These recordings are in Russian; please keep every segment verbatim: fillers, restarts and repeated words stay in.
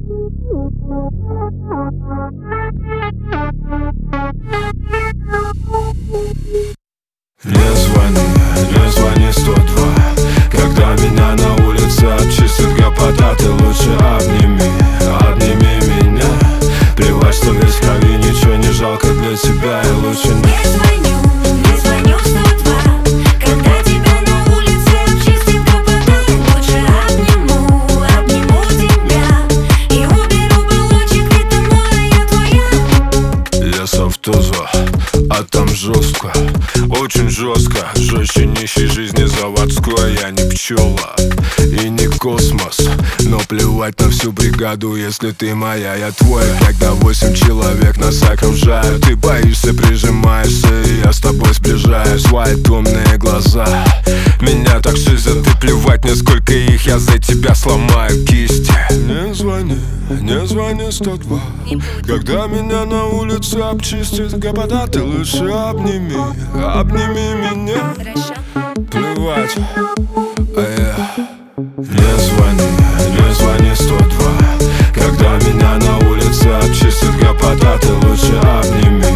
Не звони, не звони сто два. Когда меня на улице обчистит гопота, ты лучше обними, обними меня. Плевать, что весь в крови, ничего не жалко для тебя, и лучше не Не звоню, не звоню в сто два. Когда тебя на улице обчистит гопота, лучше обниму, обниму тебя и уберу баллончик, ведь ты моя, твоя. Я совтуза, а там жестко, очень жестко, жестче нищей жизни заводской. Я не пчела и не космос, но плевать на всю бригаду, если ты моя, я твой. Когда восемь человек нас окружают, ты боишься, прижимаешься, и я с тобой сближаюсь. Твои томные глаза меня так шизят, и плевать мне, сколько их, я за тебя сломаю кисти. Не звони, не звони сто два. Когда меня на улице обчистит гопота, ты лучше обними, обними меня. Плевать, а я. Не звони, не звони сто два. Когда меня на улице обчистит гопота, ты лучше обними,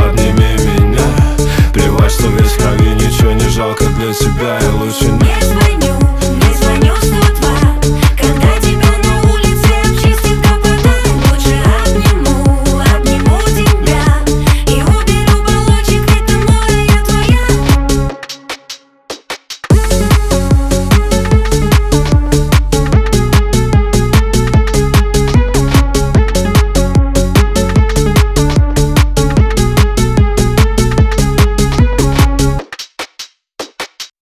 обними меня. Плевать, что весь в крови, ничего не жалко для тебя, и лучше не Не звони.